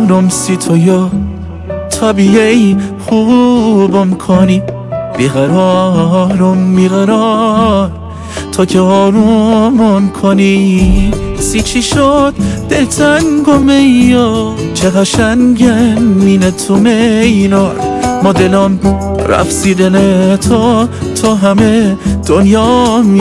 جانم سی تو یا طبیعی خوبم کنی بیقرارم میقرار تا که آرومم کنی سی چی شد دلتنگم یا چه قشنگن مینه تو مینار ما دلم رفت سی دل تو همه دنیام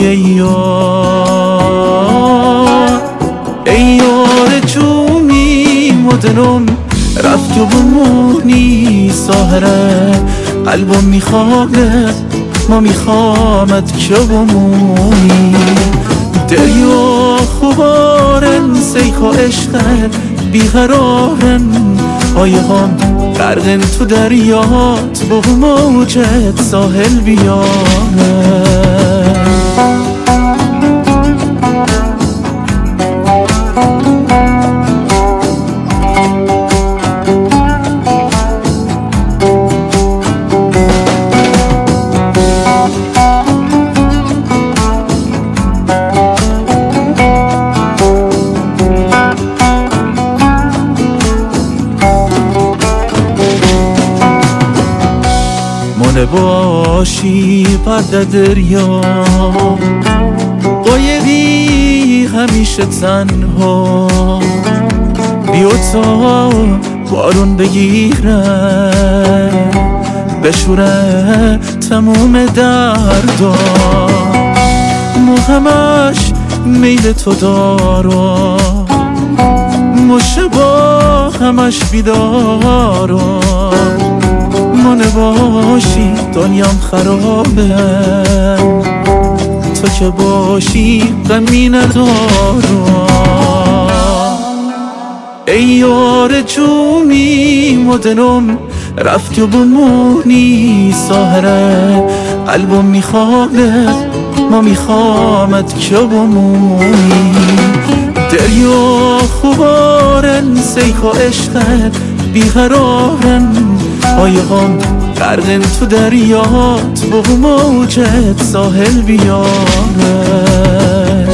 یار ای یار جونی ما دلم رفت و بمونی ساهره قلبم میخوابه ما میخوامد که بمونی دریا خوبارن سیخ و عشقت بیقرارن آیه هم غرقن تو دریات با موجت ساحل بیارن مونه باشی پرد دریا قایقی همیشه تنها بیا تا بارون بگیره بشوره تموم دردا مو همش میل تو دارا مشه با همش بیدارا مونه باشی دنیام خرابه تو که باشی غمی ندارم ای یار جونی مدنم رفت و بمونی ساهره قلبم میخوابه ما میخوامد که بمونی دریا خوبارن سیخ و عشقت بیقرارن آیه هم غرقن تو دریات با موجت ساحل بیاره